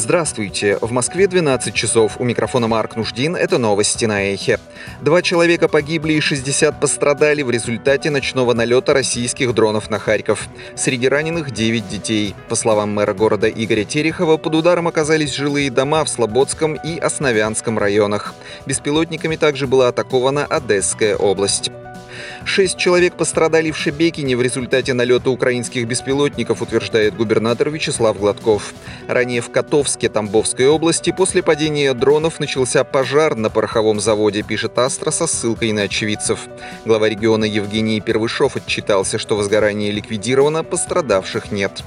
Здравствуйте! В Москве 12 часов. У микрофона Марк Нуждин. Это новости на Эхе. 2 человека погибли и 60 пострадали в результате ночного налета российских дронов на Харьков. Среди раненых 9 детей. По словам мэра города Игоря Терехова, под ударом оказались жилые дома в Слободском и Основянском районах. Беспилотниками также была атакована Одесская область. 6 человек пострадали в Шебекине в результате налета украинских беспилотников, утверждает губернатор Вячеслав Гладков. Ранее в Котовске Тамбовской области после падения дронов начался пожар на пороховом заводе, пишет Астра со ссылкой на очевидцев. Глава региона Евгений Первышов отчитался, что возгорание ликвидировано, пострадавших нет.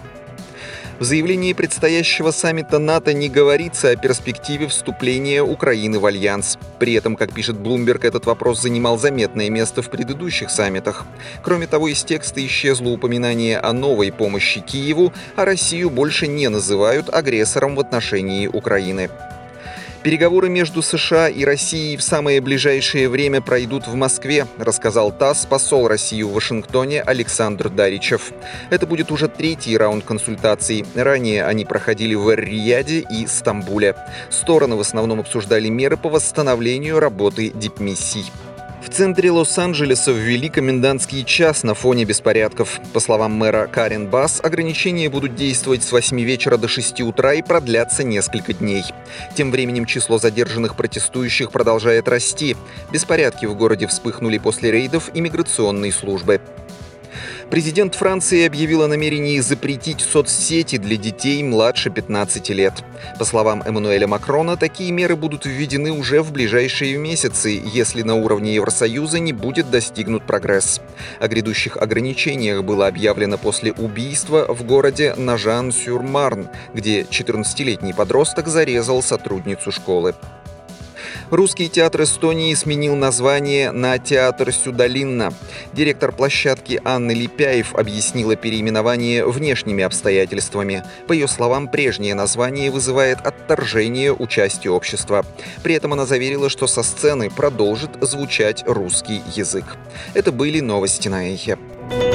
В заявлении предстоящего саммита НАТО не говорится о перспективе вступления Украины в альянс. При этом, как пишет Bloomberg, этот вопрос занимал заметное место в предыдущих саммитах. Кроме того, из текста исчезло упоминание о новой помощи Киеву, а Россию больше не называют агрессором в отношении Украины. Переговоры между США и Россией в самое ближайшее время пройдут в Москве, рассказал ТАСС посол России в Вашингтоне Александр Даричев. Это будет уже 3-й раунд консультаций. Ранее они проходили в Эр-Рияде и Стамбуле. Стороны в основном обсуждали меры по восстановлению работы дипмиссий. В центре Лос-Анджелеса ввели комендантский час на фоне беспорядков. По словам мэра Карен Басс, ограничения будут действовать с 8 вечера до 6 утра и продлятся несколько дней. Тем временем число задержанных протестующих продолжает расти. Беспорядки в городе вспыхнули после рейдов иммиграционной службы. Президент Франции объявил о намерении запретить соцсети для детей младше 15 лет. По словам Эммануэля Макрона, такие меры будут введены уже в ближайшие месяцы, если на уровне Евросоюза не будет достигнут прогресс. О грядущих ограничениях было объявлено после убийства в городе Ножан-сюр-Марн, где 14-летний подросток зарезал сотрудницу школы. Русский театр Эстонии сменил название на театр Сюдалинна. Директор площадки Анна Липяев объяснила переименование внешними обстоятельствами. По ее словам, прежнее название вызывает отторжение у части общества. При этом она заверила, что со сцены продолжит звучать русский язык. Это были новости на Эхе.